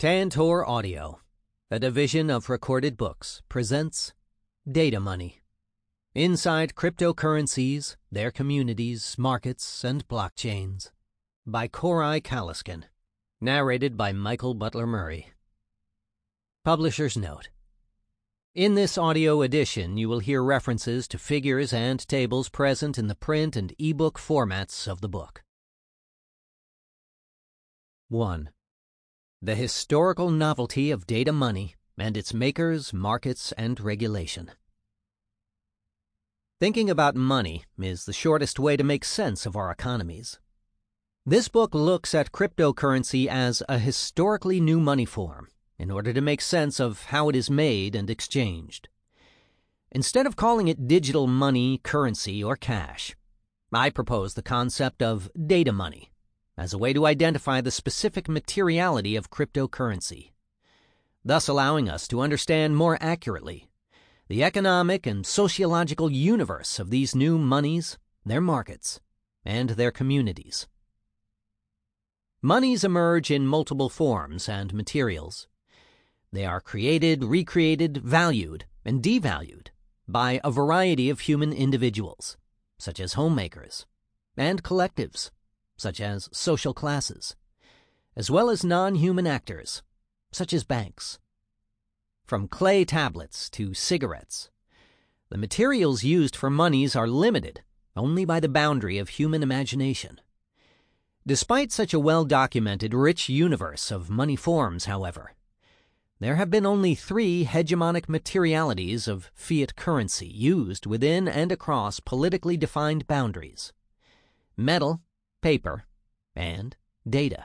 Tantor Audio, a division of Recorded Books, presents Data Money. Inside Cryptocurrencies, Their Communities, Markets, and Blockchains by Koray Kaliskin. Narrated by Michael Butler Murray. Publisher's Note. In this audio edition, you will hear references to figures and tables present in the print and ebook formats of the book. 1. The historical novelty of data money and its makers, markets, and regulation. Thinking about money is the shortest way to make sense of our economies. This book looks at cryptocurrency as a historically new money form in order to make sense of how it is made and exchanged. Instead of calling it digital money, currency, or cash, I propose the concept of data money as a way to identify the specific materiality of cryptocurrency, thus allowing us to understand more accurately the economic and sociological universe of these new monies, their markets, and their communities. Monies emerge in multiple forms and materials. They are created, recreated, valued, and devalued by a variety of human individuals, such as homemakers, and collectives, such as social classes, as well as non-human actors, such as banks. From clay tablets to cigarettes, the materials used for monies are limited only by the boundary of human imagination. Despite such a well-documented, rich universe of money forms, however, there have been only 3 hegemonic materialities of fiat currency used within and across politically defined boundaries: metal, paper, and data.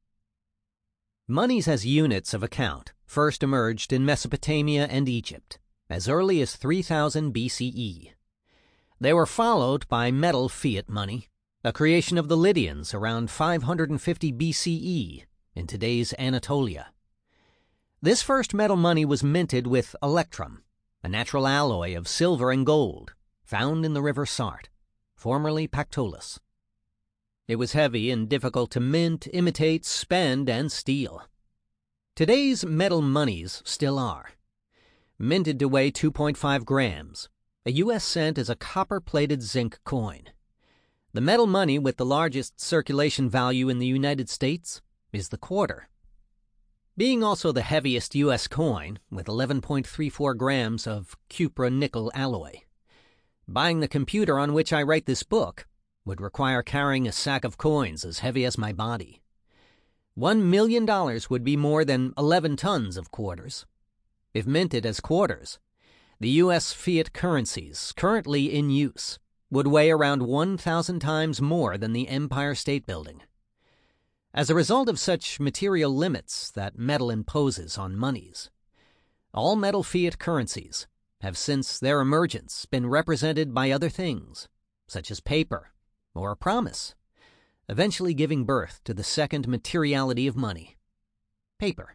Monies as units of account first emerged in Mesopotamia and Egypt as early as 3000 BCE. They were followed by metal fiat money, a creation of the Lydians around 550 BCE in today's Anatolia. This first metal money was minted with electrum, a natural alloy of silver and gold found in the river Sart, formerly Pactolus. It was heavy and difficult to mint, imitate, spend, and steal. Today's metal monies still are. Minted to weigh 2.5 grams, a U.S. cent is a copper-plated zinc coin. The metal money with the largest circulation value in the United States is the quarter. Being also the heaviest U.S. coin, with 11.34 grams of cupra-nickel alloy. Buying the computer on which I write this book would require carrying a sack of coins as heavy as my body. $1 million would be more than 11 tons of quarters. If minted as quarters, the U.S. fiat currencies currently in use would weigh around 1,000 times more than the Empire State Building. As a result of such material limits that metal imposes on monies, all metal fiat currencies have since their emergence been represented by other things, such as paper or a promise, eventually giving birth to the second materiality of money: paper.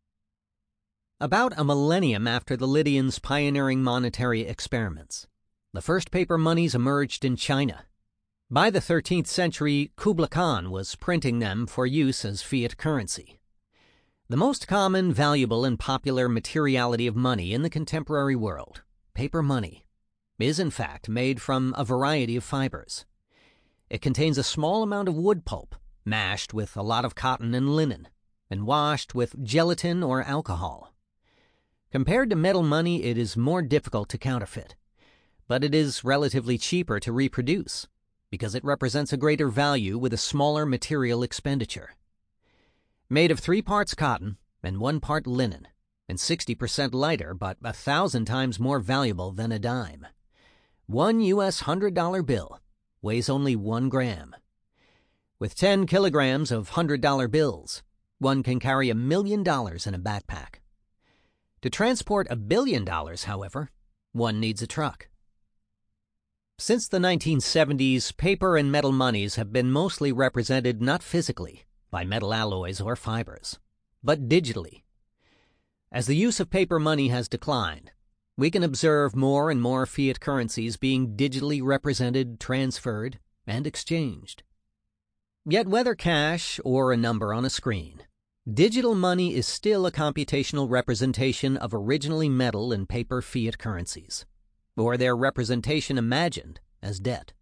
About a millennium after the Lydians' pioneering monetary experiments, the first paper monies emerged in China. By the 13th century, Kublai Khan was printing them for use as fiat currency. The most common, valuable, and popular materiality of money in the contemporary world, paper money, is in fact made from a variety of fibers. It contains a small amount of wood pulp, mashed with a lot of cotton and linen, and washed with gelatin or alcohol. Compared to metal money, it is more difficult to counterfeit, but it is relatively cheaper to reproduce because it represents a greater value with a smaller material expenditure. Made of 3 parts cotton and 1 part linen, and 60% lighter but 1,000 times more valuable than a dime, one U.S. $100 bill weighs only 1 gram. With 10 kilograms of $100 bills, one can carry $1 million in a backpack. To transport $1 billion, however, one needs a truck. Since the 1970s, paper and metal monies have been mostly represented not physically by metal alloys or fibers, but digitally. As the use of paper money has declined, we can observe more and more fiat currencies being digitally represented, transferred, and exchanged. Yet whether cash or a number on a screen, Digital money is still a computational representation of originally metal and paper fiat currencies, or their representation imagined as debt.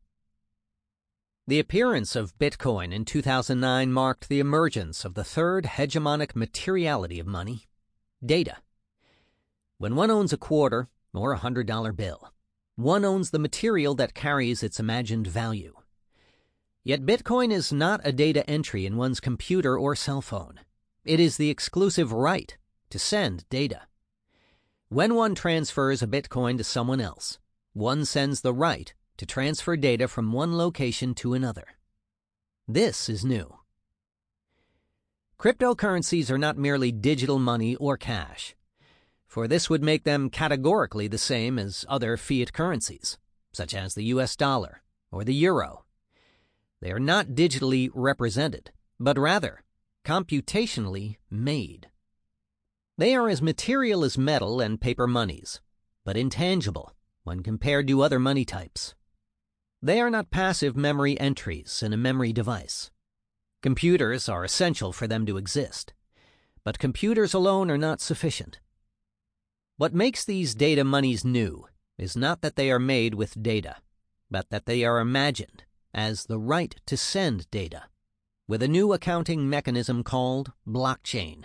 The appearance of Bitcoin in 2009 marked the emergence of the third hegemonic materiality of money, data. When one owns a quarter or a $100 bill, one owns the material that carries its imagined value. Yet Bitcoin is not a data entry in one's computer or cell phone. It is the exclusive right to send data. When one transfers a Bitcoin to someone else, one sends the right to transfer data from one location to another. This is new. Cryptocurrencies are not merely digital money or cash, for this would make them categorically the same as other fiat currencies, such as the US dollar or the euro. They are not digitally represented, but rather computationally made. They are as material as metal and paper monies, but intangible when compared to other money types. They are not passive memory entries in a memory device. Computers are essential for them to exist, but computers alone are not sufficient. What makes these data monies new is not that they are made with data, but that they are imagined as the right to send data, with a new accounting mechanism called blockchain.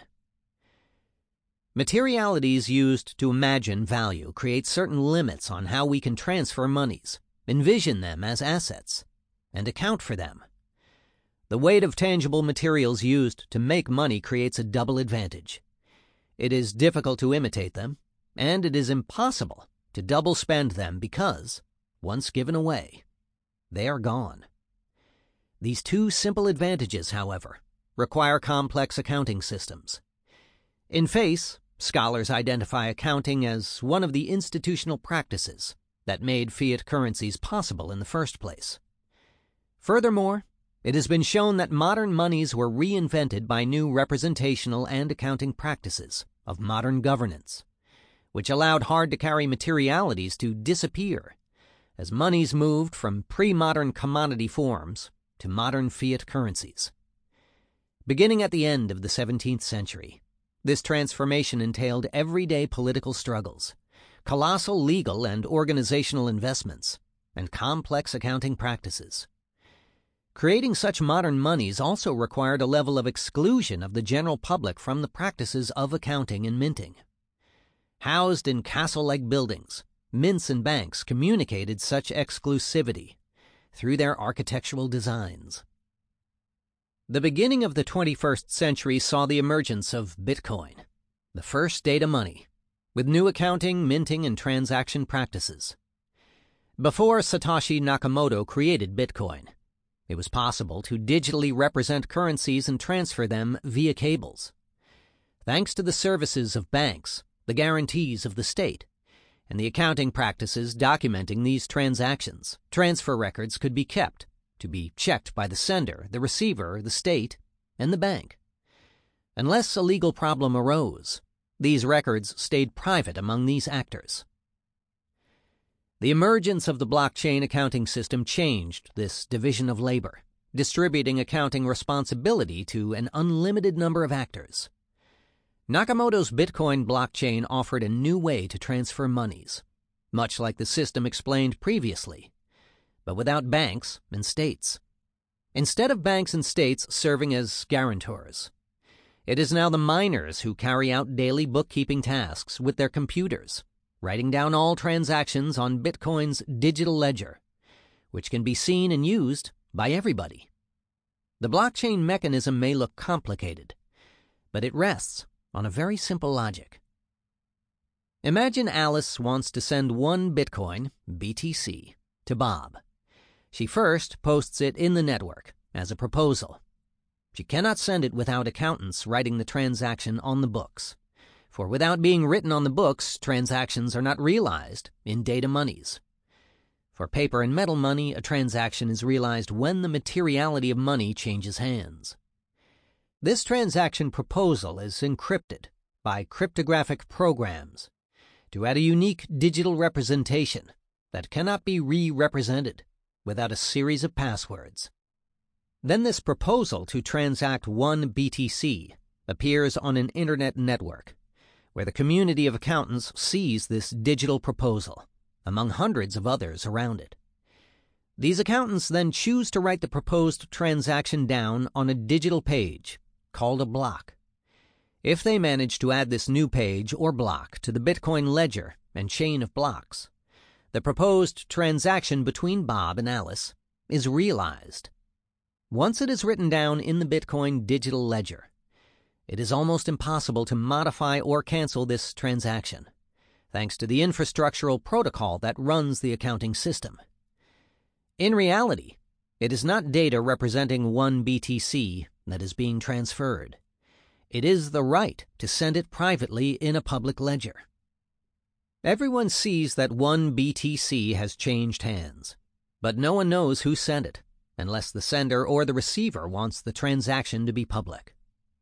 Materialities used to imagine value create certain limits on how we can transfer monies, envision them as assets, and account for them. The weight of tangible materials used to make money creates a double advantage. It is difficult to imitate them, and it is impossible to double spend them because, once given away, they are gone. These two simple advantages, however, require complex accounting systems. In FACE, scholars identify accounting as one of the institutional practices that made fiat currencies possible in the first place. Furthermore, it has been shown that modern monies were reinvented by new representational and accounting practices of modern governance, which allowed hard-to-carry materialities to disappear as monies moved from pre-modern commodity forms to modern fiat currencies. Beginning at the end of the 17th century, this transformation entailed everyday political struggles, colossal legal and organizational investments, and complex accounting practices. Creating such modern monies also required a level of exclusion of the general public from the practices of accounting and minting. Housed in castle-like buildings, mints and banks communicated such exclusivity through their architectural designs. The beginning of the 21st century saw the emergence of Bitcoin, the first data money, with new accounting, minting, and transaction practices. Before Satoshi Nakamoto created Bitcoin, it was possible to digitally represent currencies and transfer them via cables. Thanks to the services of banks, the guarantees of the state, and the accounting practices documenting these transactions, transfer records could be kept to be checked by the sender, the receiver, the state, and the bank. Unless a legal problem arose, these records stayed private among these actors. The emergence of the blockchain accounting system changed this division of labor, distributing accounting responsibility to an unlimited number of actors. Nakamoto's Bitcoin blockchain offered a new way to transfer monies, much like the system explained previously, but without banks and states. Instead of banks and states serving as guarantors, it is now the miners who carry out daily bookkeeping tasks with their computers, writing down all transactions on Bitcoin's digital ledger, which can be seen and used by everybody. The blockchain mechanism may look complicated, but it rests on a very simple logic. Imagine Alice wants to send 1 Bitcoin, BTC, to Bob. She first posts it in the network as a proposal. She cannot send it without accountants writing the transaction on the books, for without being written on the books, transactions are not realized in data monies. For paper and metal money, a transaction is realized when the materiality of money changes hands. This transaction proposal is encrypted by cryptographic programs to add a unique digital representation that cannot be re-represented without a series of passwords. Then this proposal to transact 1 BTC appears on an internet network, where the community of accountants sees this digital proposal, among hundreds of others around it. These accountants then choose to write the proposed transaction down on a digital page, called a block. If they manage to add this new page or block to the Bitcoin ledger and chain of blocks, the proposed transaction between Bob and Alice is realized. Once it is written down in the Bitcoin digital ledger, it is almost impossible to modify or cancel this transaction, thanks to the infrastructural protocol that runs the accounting system. In reality, it is not data representing one BTC that is being transferred. It is the right to send it privately in a public ledger. Everyone sees that one BTC has changed hands, but no one knows who sent it, unless the sender or the receiver wants the transaction to be public.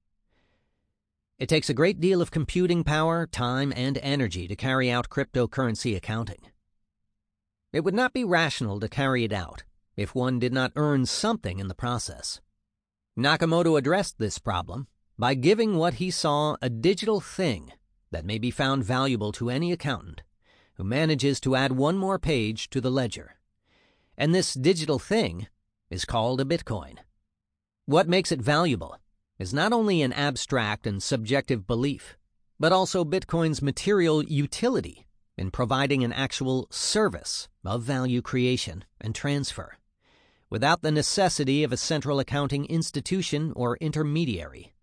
It takes a great deal of computing power, time, and energy to carry out cryptocurrency accounting. It would not be rational to carry it out if one did not earn something in the process. Nakamoto addressed this problem by giving what he saw a digital thing that may be found valuable to any accountant who manages to add one more page to the ledger. And this digital thing is called a Bitcoin. What makes it valuable is not only an abstract and subjective belief, but also Bitcoin's material utility in providing an actual service of value creation and transfer, without the necessity of a central accounting institution or intermediary.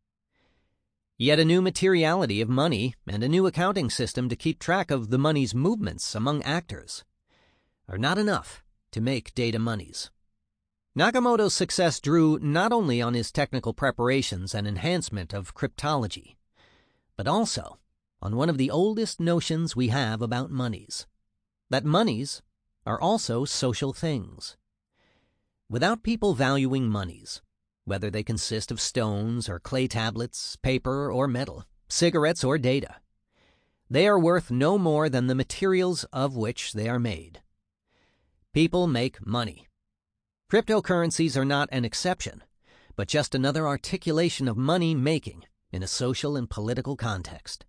Yet a new materiality of money and a new accounting system to keep track of the money's movements among actors are not enough to make data monies. Nakamoto's success drew not only on his technical preparations and enhancement of cryptology, but also on one of the oldest notions we have about monies, that monies are also social things. Without people valuing monies, whether they consist of stones or clay tablets, paper or metal, cigarettes or data, they are worth no more than the materials of which they are made. People make money. Cryptocurrencies are not an exception, but just another articulation of money making in a social and political context.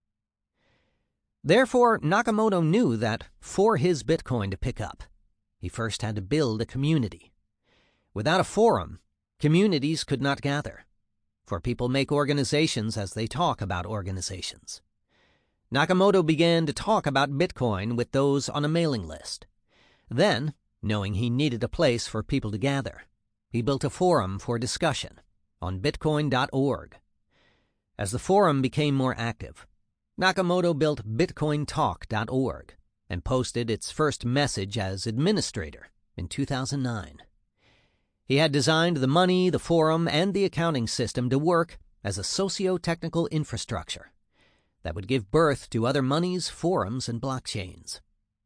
Therefore, Nakamoto knew that for his Bitcoin to pick up, he first had to build a community. Without a forum, communities could not gather, for people make organizations as they talk about organizations. Nakamoto began to talk about Bitcoin with those on a mailing list. Then, knowing he needed a place for people to gather, he built a forum for discussion on Bitcoin.org. As the forum became more active, Nakamoto built BitcoinTalk.org and posted its first message as administrator in 2009. He had designed the money, the forum, and the accounting system to work as a socio-technical infrastructure that would give birth to other monies, forums, and blockchains.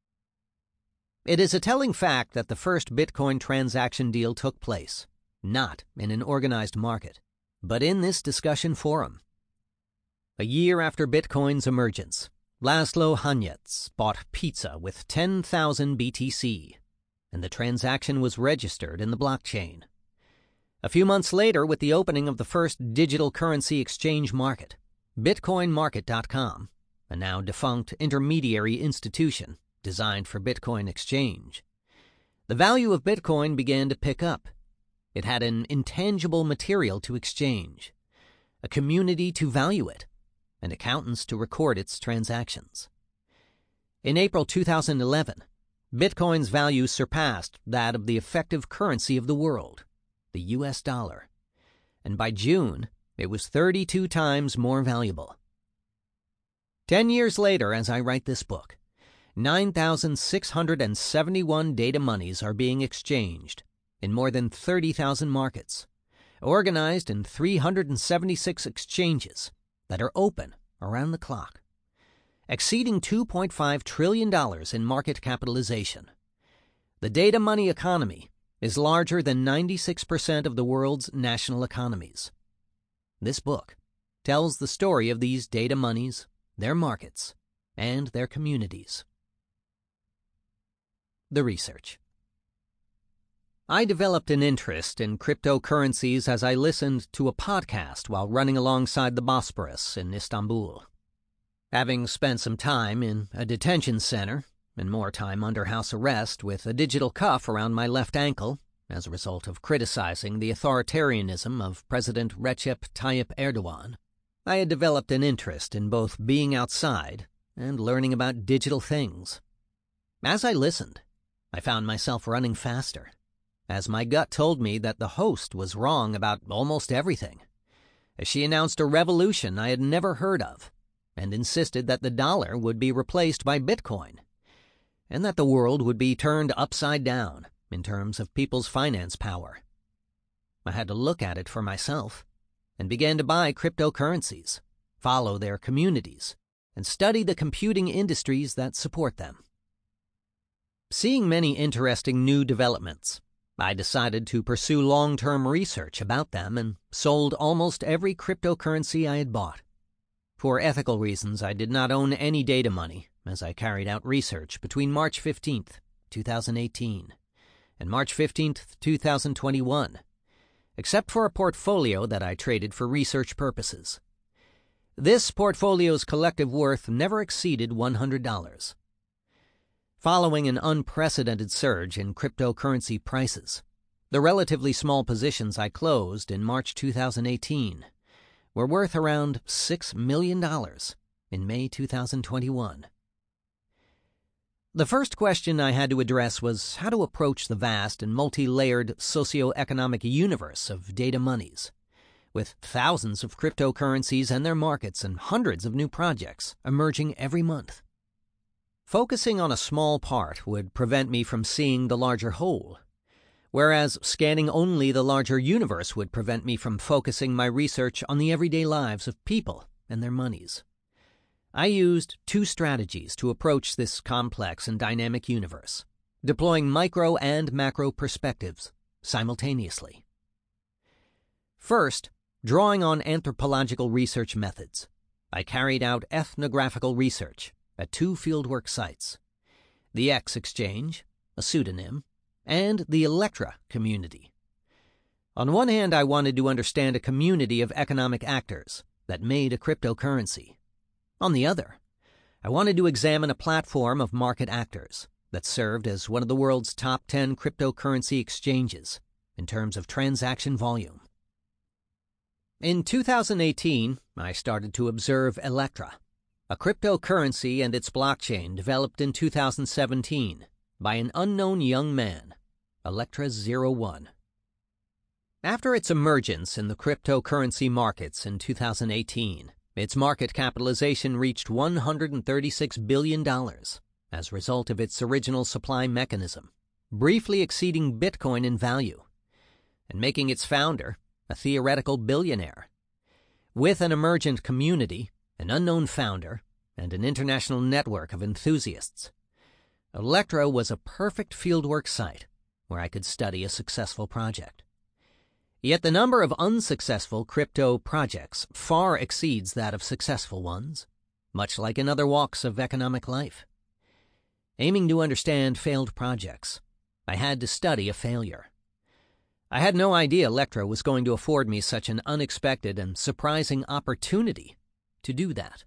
It is a telling fact that the first Bitcoin transaction deal took place, not in an organized market, but in this discussion forum. A year after Bitcoin's emergence, Laszlo Hanyecz bought pizza with 10,000 BTC, and the transaction was registered in the blockchain. A few months later, with the opening of the first digital currency exchange market, BitcoinMarket.com, a now defunct intermediary institution designed for Bitcoin exchange, the value of Bitcoin began to pick up. It had an intangible material to exchange, a community to value it, and accountants to record its transactions. In April 2011, Bitcoin's value surpassed that of the effective currency of the world, the US dollar, and by June, it was 32 times more valuable. 10 years later, as I write this book, 9,671 data monies are being exchanged in more than 30,000 markets, organized in 376 exchanges that are open around the clock, exceeding $2.5 trillion in market capitalization. The data money economy is larger than 96% of the world's national economies. This book tells the story of these data monies, their markets, and their communities. The research. I developed an interest in cryptocurrencies as I listened to a podcast while running alongside the Bosporus in Istanbul. Having spent some time in a detention center and more time under house arrest with a digital cuff around my left ankle as a result of criticizing the authoritarianism of President Recep Tayyip Erdogan, I had developed an interest in both being outside and learning about digital things. As I listened, I found myself running faster, as my gut told me that the host was wrong about almost everything, as she announced a revolution I had never heard of and insisted that the dollar would be replaced by Bitcoin, and that the world would be turned upside down in terms of people's finance power. I had to look at it for myself and began to buy cryptocurrencies, follow their communities, and study the computing industries that support them. Seeing many interesting new developments, I decided to pursue long-term research about them and sold almost every cryptocurrency I had bought. For ethical reasons, I did not own any data money as I carried out research between March 15th, 2018 and March 15th, 2021, except for a portfolio that I traded for research purposes. This portfolio's collective worth never exceeded $100. Following an unprecedented surge in cryptocurrency prices, the relatively small positions I closed in March 2018 were worth around $6 million in May 2021. The first question I had to address was how to approach the vast and multi-layered socio-economic universe of data monies, with thousands of cryptocurrencies and their markets and hundreds of new projects emerging every month. Focusing on a small part would prevent me from seeing the larger whole, whereas scanning only the larger universe would prevent me from focusing my research on the everyday lives of people and their monies. I used two strategies to approach this complex and dynamic universe, deploying micro and macro perspectives simultaneously. First, drawing on anthropological research methods, I carried out ethnographical research at two fieldwork sites, the X Exchange, a pseudonym, and the Electra community. On one hand, I wanted to understand a community of economic actors that made a cryptocurrency. On the other, I wanted to examine a platform of market actors that served as one of the world's top 10 cryptocurrency exchanges in terms of transaction volume. In 2018, I started to observe Electra, a cryptocurrency and its blockchain developed in 2017 by an unknown young man, Electra01. After its emergence in the cryptocurrency markets in 2018, its market capitalization reached $136 billion as a result of its original supply mechanism, briefly exceeding Bitcoin in value, and making its founder a theoretical billionaire. With an emergent community, an unknown founder, and an international network of enthusiasts, Electra was a perfect fieldwork site where I could study a successful project. Yet the number of unsuccessful crypto projects far exceeds that of successful ones, much like in other walks of economic life. Aiming to understand failed projects, I had to study a failure. I had no idea Electra was going to afford me such an unexpected and surprising opportunity to do that.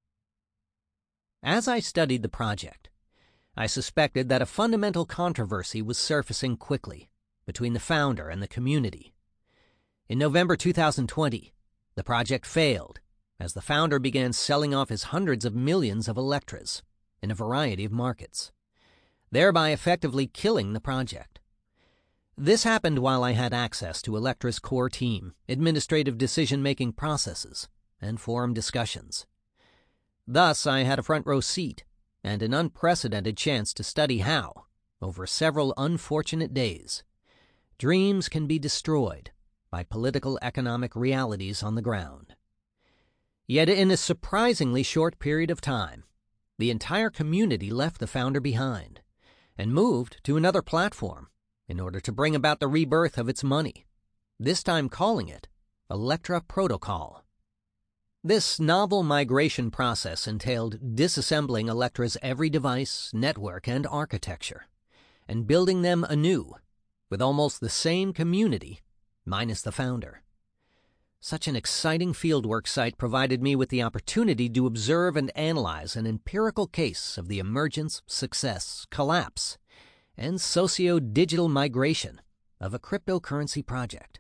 As I studied the project, I suspected that a fundamental controversy was surfacing quickly between the founder and the community. In November 2020, the project failed as the founder began selling off his hundreds of millions of Electras in a variety of markets, thereby effectively killing the project. This happened while I had access to Electra's core team, administrative decision-making processes, and forum discussions. Thus, I had a front-row seat and an unprecedented chance to study how, over several unfortunate days, dreams can be destroyed by political economic realities on the ground. Yet in a surprisingly short period of time, the entire community left the founder behind and moved to another platform in order to bring about the rebirth of its money, this time calling it Electra Protocol. This novel migration process entailed disassembling Electra's every device, network, and architecture, and building them anew with almost the same community, minus the founder. Such an exciting fieldwork site provided me with the opportunity to observe and analyze an empirical case of the emergence, success, collapse, and socio-digital migration of a cryptocurrency project.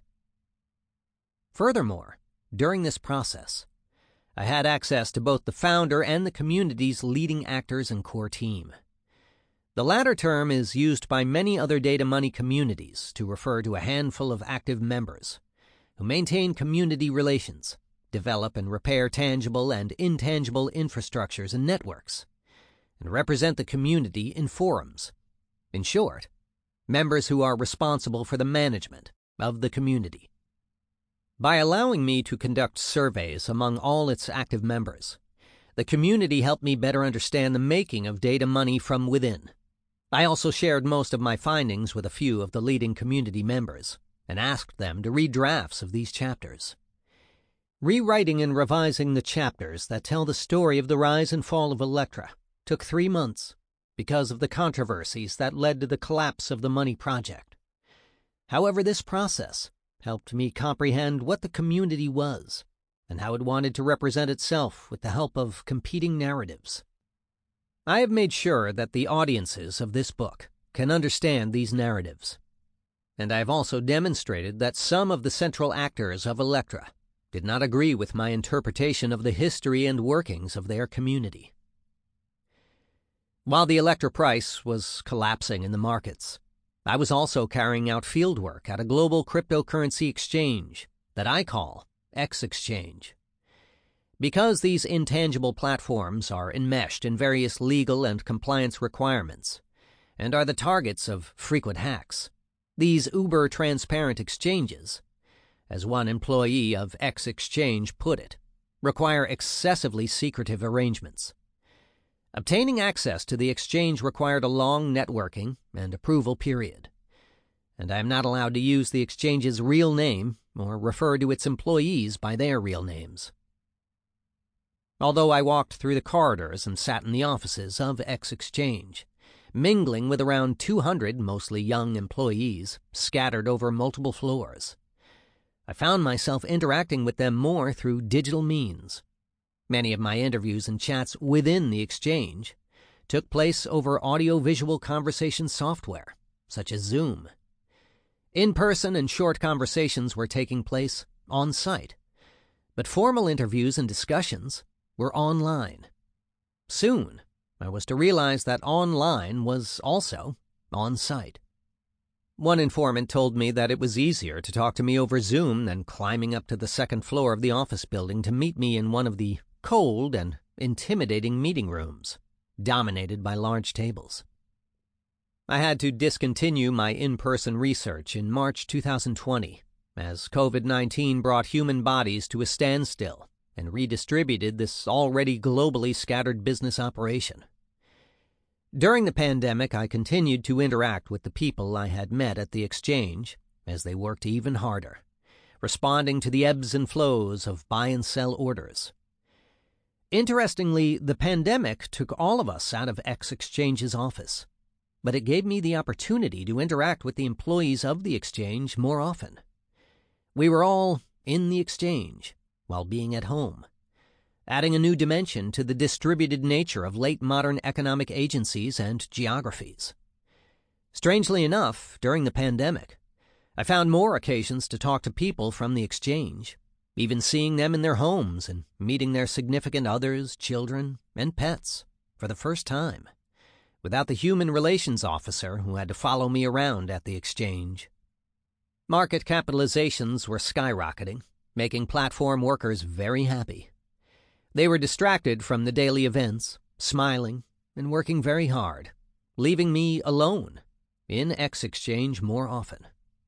Furthermore, during this process, I had access to both the founder and the community's leading actors and core team. The latter term is used by many other data money communities to refer to a handful of active members who maintain community relations, develop and repair tangible and intangible infrastructures and networks, and represent the community in forums. In short, members who are responsible for the management of the community. By allowing me to conduct surveys among all its active members, the community helped me better understand the making of data money from within. I also shared most of my findings with a few of the leading community members and asked them to read drafts of these chapters. Rewriting and revising the chapters that tell the story of the rise and fall of Electra took 3 months because of the controversies that led to the collapse of the Money Project. However, this process helped me comprehend what the community was and how it wanted to represent itself with the help of competing narratives. I have made sure that the audiences of this book can understand these narratives, and I have also demonstrated that some of the central actors of Electra did not agree with my interpretation of the history and workings of their community. While the Electra price was collapsing in the markets, I was also carrying out fieldwork at a global cryptocurrency exchange that I call X Exchange. Because these intangible platforms are enmeshed in various legal and compliance requirements and are the targets of frequent hacks, these uber-transparent exchanges, as one employee of X Exchange put it, require excessively secretive arrangements. Obtaining access to the exchange required a long networking and approval period, and I am not allowed to use the exchange's real name or refer to its employees by their real names. Although I walked through the corridors and sat in the offices of X Exchange, mingling with around 200 mostly young employees scattered over multiple floors, I found myself interacting with them more through digital means. Many of my interviews and chats within the exchange took place over audio-visual conversation software, such as Zoom. In-person and short conversations were taking place on-site, but formal interviews and discussions were online. Soon, I was to realize that online was also on-site. One informant told me that it was easier to talk to me over Zoom than climbing up to the second floor of the office building to meet me in one of the cold and intimidating meeting rooms, dominated by large tables. I had to discontinue my in-person research in March 2020 as COVID-19 brought human bodies to a standstill and redistributed this already globally scattered business operation. During the pandemic, I continued to interact with the people I had met at the exchange as they worked even harder, responding to the ebbs and flows of buy and sell orders. Interestingly, the pandemic took all of us out of X Exchange's office, but it gave me the opportunity to interact with the employees of the exchange more often. We were all in the exchange while being at home, adding a new dimension to the distributed nature of late modern economic agencies and geographies. Strangely enough, during the pandemic, I found more occasions to talk to people from the exchange, even seeing them in their homes and meeting their significant others, children, and pets for the first time, without the human relations officer who had to follow me around at the exchange. Market capitalizations were skyrocketing, making platform workers very happy. They were distracted from the daily events, smiling and working very hard, leaving me alone in X Exchange more often.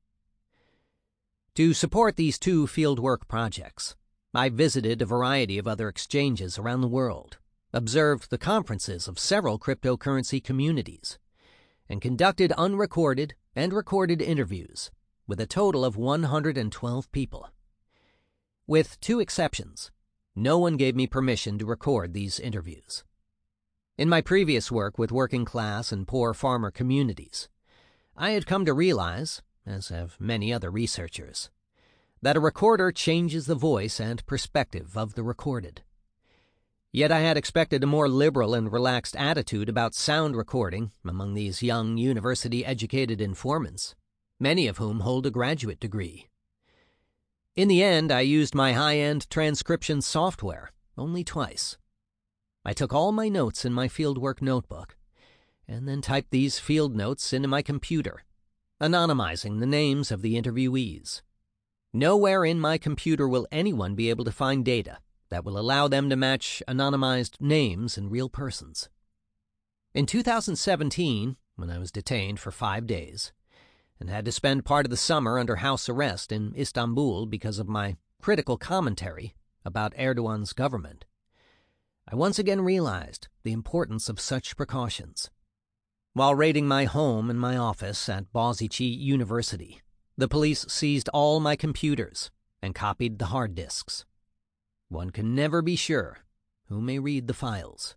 To support these 2 fieldwork projects, I visited a variety of other exchanges around the world, observed the conferences of several cryptocurrency communities, and conducted unrecorded and recorded interviews with a total of 112 people. With 2 exceptions, no one gave me permission to record these interviews. In my previous work with working class and poor farmer communities, I had come to realize as have many other researchers, that a recorder changes the voice and perspective of the recorded. Yet I had expected a more liberal and relaxed attitude about sound recording among these young university-educated informants, many of whom hold a graduate degree. In the end, I used my high-end transcription software only twice. I took all my notes in my fieldwork notebook and then typed these field notes into my computer, anonymizing the names of the interviewees. Nowhere in my computer will anyone be able to find data that will allow them to match anonymized names and real persons. In 2017, when I was detained for 5 days and had to spend part of the summer under house arrest in Istanbul because of my critical commentary about Erdogan's government, I once again realized the importance of such precautions. While raiding my home and my office at Boğaziçi University, the police seized all my computers and copied the hard disks. One can never be sure who may read the files.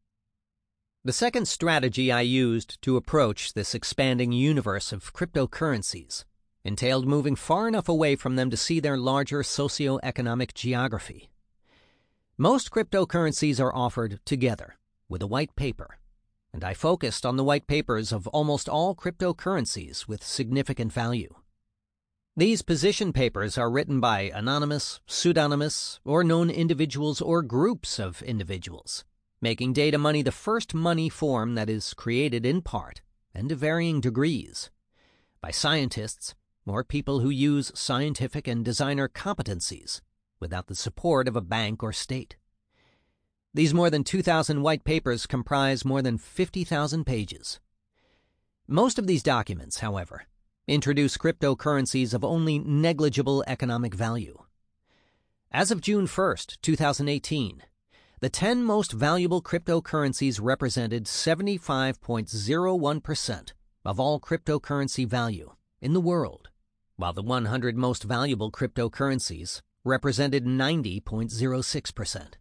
The second strategy I used to approach this expanding universe of cryptocurrencies entailed moving far enough away from them to see their larger socio-economic geography. Most cryptocurrencies are offered together with a white paper, and I focused on the white papers of almost all cryptocurrencies with significant value. These position papers are written by anonymous, pseudonymous, or known individuals or groups of individuals, making data money the first money form that is created in part, and to varying degrees, by scientists or people who use scientific and designer competencies without the support of a bank or state. These more than 2,000 white papers comprise more than 50,000 pages. Most of these documents, however, introduce cryptocurrencies of only negligible economic value. As of June 1, 2018, the 10 most valuable cryptocurrencies represented 75.01% of all cryptocurrency value in the world, while the 100 most valuable cryptocurrencies represented 90.06%.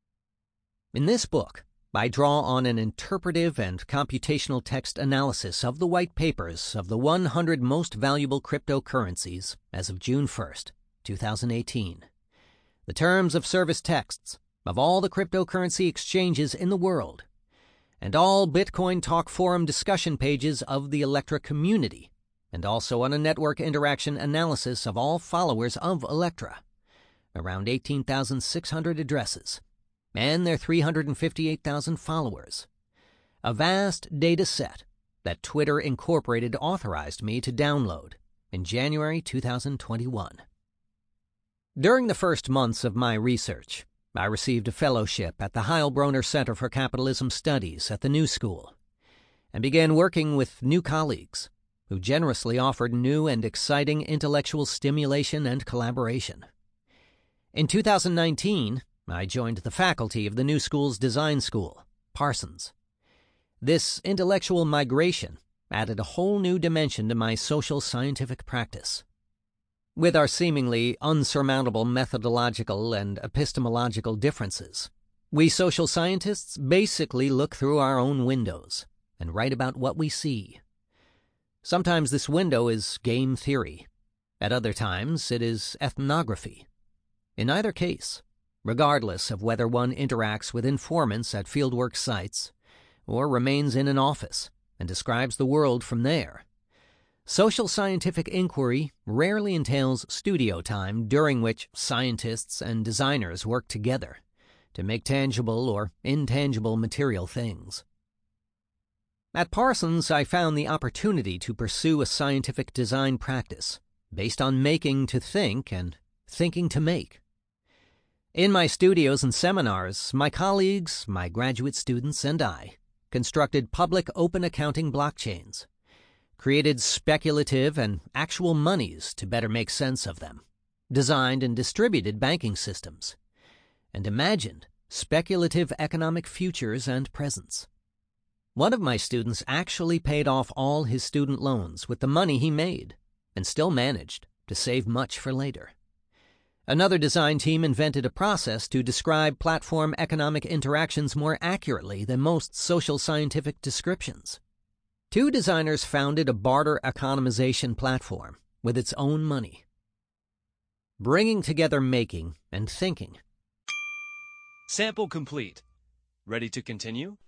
In this book, I draw on an interpretive and computational text analysis of the white papers of the 100 most valuable cryptocurrencies as of June 1, 2018, the terms of service texts of all the cryptocurrency exchanges in the world, and all Bitcoin Talk forum discussion pages of the Electra community, and also on a network interaction analysis of all followers of Electra, around 18,600 addresses, and their 358,000 followers. A vast data set that Twitter Incorporated authorized me to download in January 2021. During the first months of my research, I received a fellowship at the Heilbronner Center for Capitalism Studies at the New School, and began working with new colleagues who generously offered new and exciting intellectual stimulation and collaboration. In 2019, I joined the faculty of the New School's design school, Parsons. This intellectual migration added a whole new dimension to my social scientific practice. With our seemingly unsurmountable methodological and epistemological differences, we social scientists basically look through our own windows and write about what we see. Sometimes this window is game theory. At other times, it is ethnography. In either case, regardless of whether one interacts with informants at fieldwork sites or remains in an office and describes the world from there, social scientific inquiry rarely entails studio time during which scientists and designers work together to make tangible or intangible material things. At Parsons, I found the opportunity to pursue a scientific design practice based on making to think and thinking to make. In my studios and seminars, my colleagues, my graduate students, and I constructed public open accounting blockchains, created speculative and actual monies to better make sense of them, designed and distributed banking systems, and imagined speculative economic futures and presents. One of my students actually paid off all his student loans with the money he made and still managed to save much for later. Another design team invented a process to describe platform economic interactions more accurately than most social scientific descriptions. Two designers founded a barter economization platform with its own money, bringing together making and thinking. Sample complete. Ready to continue?